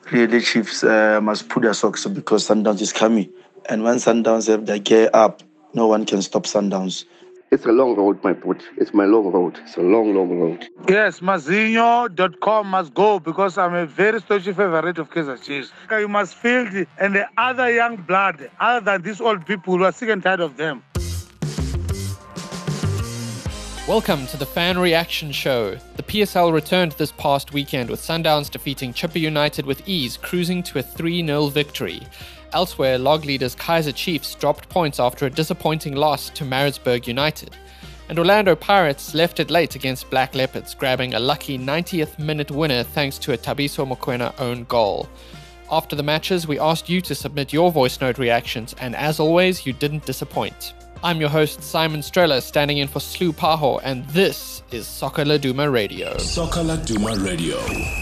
Really, Chiefs must put their socks up because Sundowns is coming. And when Sundowns have their gear up, no one can stop Sundowns. It's a long road, my put. It's my long road. It's a long, long road. Yes, Mazinho.com must go because I'm a very staunch favorite of Kaizer Chiefs. You must field and the other young blood, other than these old people who are sick and tired of them. Welcome to the Fan Reaction Show. The PSL returned this past weekend with Sundowns defeating Chippa United with ease, cruising to a 3-0 victory. Elsewhere, log leaders Kaizer Chiefs dropped points after a disappointing loss to Maritzburg United. And Orlando Pirates left it late against Black Leopards, grabbing a lucky 90th minute winner thanks to a Tabiso Mokoena own goal. After the matches, we asked you to submit your voice note reactions, and as always, you didn't disappoint. I'm your host, Simon Streller, standing in for Slu Paho, and this is Soccer Laduma Radio. Soccer Laduma Radio.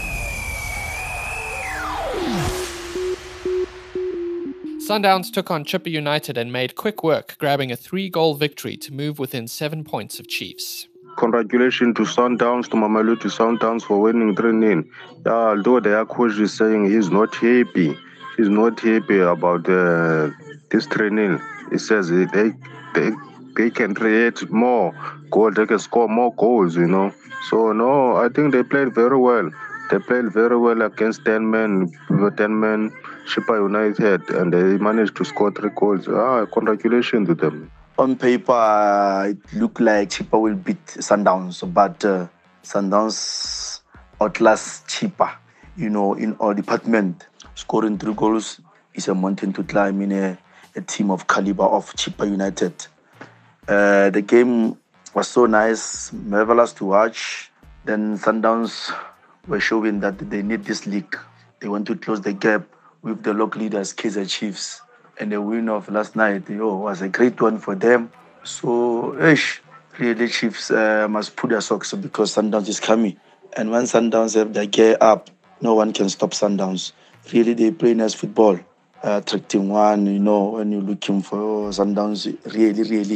Sundowns took on Chippa United and made quick work, grabbing a 3-goal victory to move within 7 points of Chiefs. Congratulations to Sundowns, to Mamelodi Sundowns for winning 3-0. Yeah, although their coach is saying he's not happy. He's not happy about this 3-0. He says they can create more goals, they can score more goals, you know. So, no, I think they played very well. They played very well against 10 men Chippa United, and they managed to score 3 goals. Congratulations to them. On paper, it looked like Chippa will beat Sundowns, but Sundowns outlast Chippa, in all departments. Scoring 3 goals is a mountain to climb in a team of caliber of Chippa United. The game was so nice, marvelous to watch. Then Sundowns were showing that they need this league. They want to close the gap with the local leaders, Kaizer Chiefs. And the win of last night was a great one for them. So, really, Chiefs must put their socks up because Sundowns is coming. And when Sundowns have their gear up, no one can stop Sundowns. Really, they play nice football. Attracting one, when you're looking for Sundowns, really,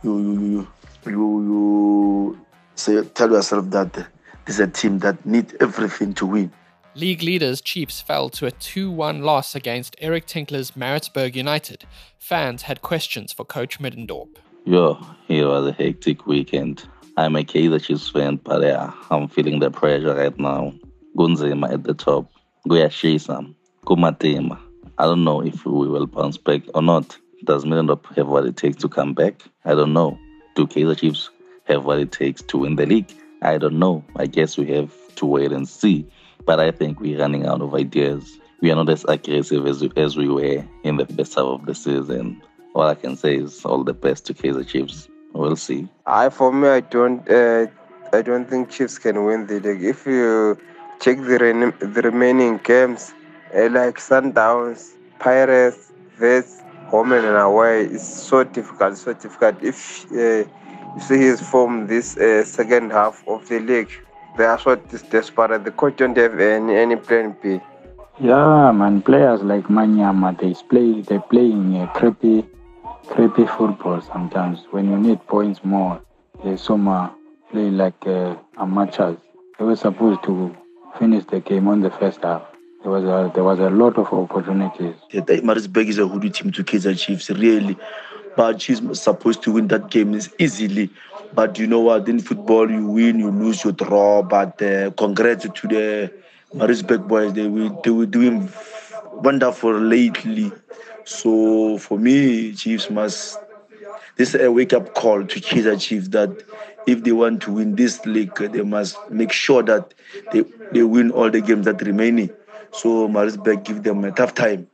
you tell yourself that this is a team that needs everything to win. League leaders Chiefs fell to a 2-1 loss against Eric Tinkler's Maritzburg United. Fans had questions for Coach Middendorp. It was a hectic weekend. I'm a Kaizer Chiefs fan, but I'm feeling the pressure right now. Gunzema at the top. Guyashisa. Kumatema. I don't know if we will bounce back or not. Does Middendorp have what it takes to come back? I don't know. Do Kaizer Chiefs have what it takes to win the league? I don't know. I guess we have to wait and see. But I think we're running out of ideas. We are not as aggressive as we were in the first half of the season. All I can say is all the best to Kaizer Chiefs. We'll see. For me, I don't think Chiefs can win the league. If you check the remaining games, like Sundowns, Pirates, Vets, home and away, it's so difficult. If you see his form this second half of the league, they are so desperate. The coach don't have any plan B. Yeah, man. Players like Manyama, they're playing a crappy football sometimes. When you need points more, they play like amateurs. They were supposed to finish the game on the first half. There was a lot of opportunities. Maritzburg is a hoodoo team to Kaizer Chiefs, really. But Chiefs supposed to win that game easily. But you know what? In football, you win, you lose, you draw. But congrats to the Maritzburg boys. They were doing wonderful lately. So for me, Chiefs must. This is a wake-up call to Kaizer Chiefs that if they want to win this league, they must make sure that they win all the games that remaining. So Maritzburg give them a tough time.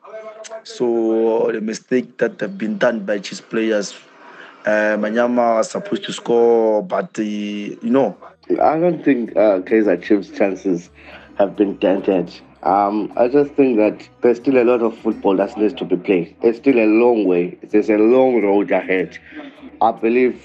So the mistake that have been done by Chiefs players, Manyama was supposed to score, but I don't think Kaizer Chiefs' chances have been dented. I just think that there's still a lot of football that needs to be played. It's still a long way. There's a long road ahead. I believe,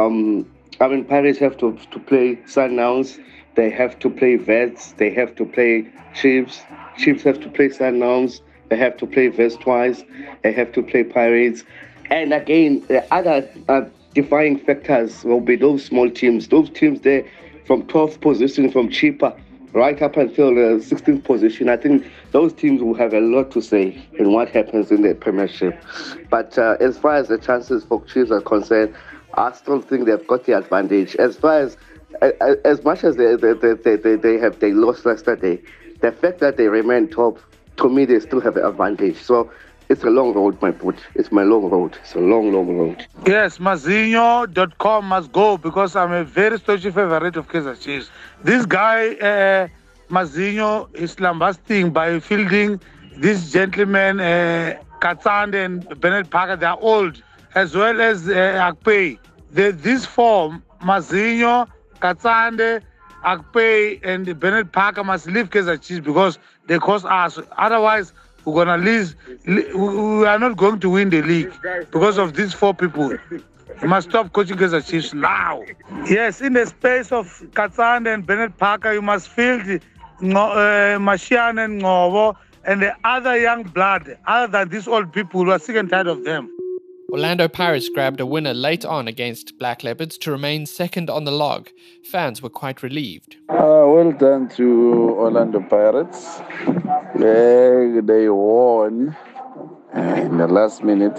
Paris have to play Sundowns. They have to play Vets. They have to play Chiefs. Chiefs have to play Sundowns. They have to play Vets twice. They have to play Pirates. And again, the other defying factors will be those small teams. Those teams there from 12th position from Chippa right up until the 16th position. I think those teams will have a lot to say in what happens in the Premiership. But as far as the chances for Chiefs are concerned, I still think they've got the advantage. As much as they lost yesterday, the fact that they remain top, to me, they still have an advantage. So it's a long road, my boy. It's my long road. It's a long, long road. Yes, Mazinho.com must go because I'm a very staunch favorite of Kaizer Chiefs. This guy, Mazinho, is lambasting by fielding this gentleman, Katsande and Bennett Parker. They are old, as well as Akpei. This form, Mazinho, Katsande, Akpei, and Bennett Parker must leave Kaizer Chiefs because they cost us. Otherwise, we're gonna lose. We are not going to win the league because of these 4 people. You must stop coaching Kaizer Chiefs now. Yes, in the space of Katsande and Bennett Parker, you must field Mashiane and Ngobo and the other young blood, other than these old people who are sick and tired of them. Orlando Pirates grabbed a winner late on against Black Leopards to remain second on the log. Fans were quite relieved. Well done to Orlando Pirates. They won in the last minute.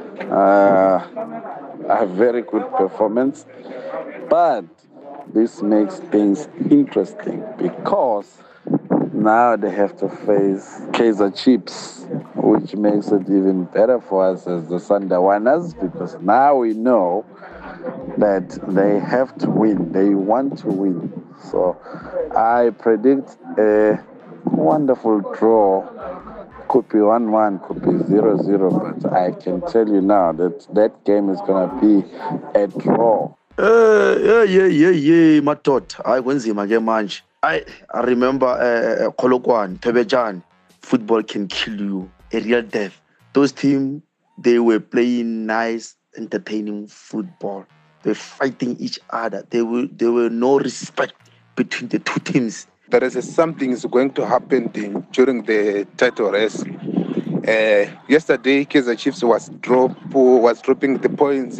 A very good performance. But this makes things interesting because now they have to face Kaizer Chiefs, which makes it even better for us as the Sundawaners because now we know that they have to win. They want to win. So I predict a wonderful draw. Could be 1-1, could be 0-0, but I can tell you now that game is going to be a draw. Matot. I kunzima ke manje. I remember Kolokwan, Tebejan. Football can kill you, a real death. Those teams, they were playing nice, entertaining football. They're fighting each other. There were no respect between the 2 teams. There is something is going to happen during the title race. Yesterday, Kaizer Chiefs was dropping the points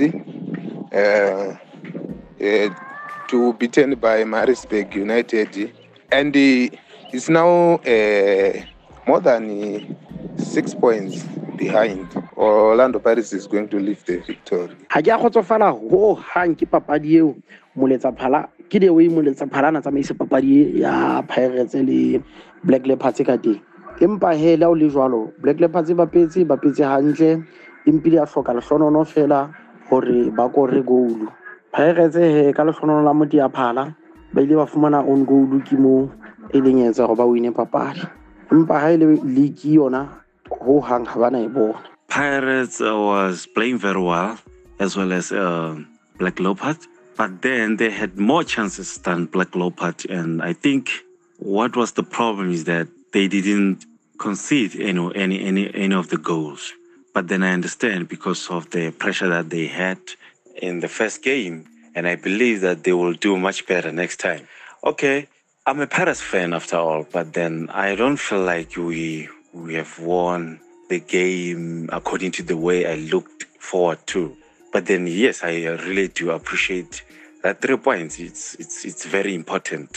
to be beaten by Maritzburg United, and it's now more than 6 points behind. Orlando Pirates is going to lift the victory. Ha ke a khotsofala ho hang ke papadi eo moletsa phala ke de we moletsa phalana tsamaise papadi ya Pirates le Black Leopards ka teng. Empa hela o le jwalo Black Leopards ba petse hantle impile a hloka lehlonono fela hore ba kore goal. Pirates he ka lehlonono la moti ya phala ba ile ba fumana on goal ke mo e leng etsa go ba wine papadi. Empa ha ile league yona ho hang ha bana e bona. Pirates was playing very well, as well as Black Leopard, but then they had more chances than Black Leopard, and I think what was the problem is that they didn't concede any of the goals. But then I understand because of the pressure that they had in the first game, and I believe that they will do much better next time. Okay, I'm a Pirates fan after all, but then I don't feel like we have won the game according to the way I looked forward to. But then yes, I really do appreciate that 3 points. It's very important.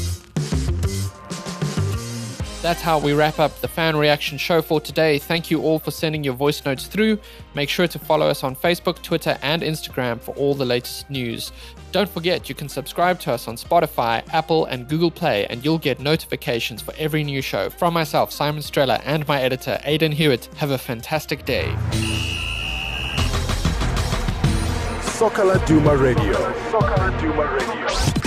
That's how we wrap up the Fan Reaction show for today. Thank you all for sending your voice notes through. Make sure to follow us on Facebook, Twitter, and Instagram for all the latest news. Don't forget, you can subscribe to us on Spotify, Apple, and Google Play, and you'll get notifications for every new show. From myself, Simon Streller, and my editor, Aidan Hewitt, have a fantastic day. Soccer Laduma Radio.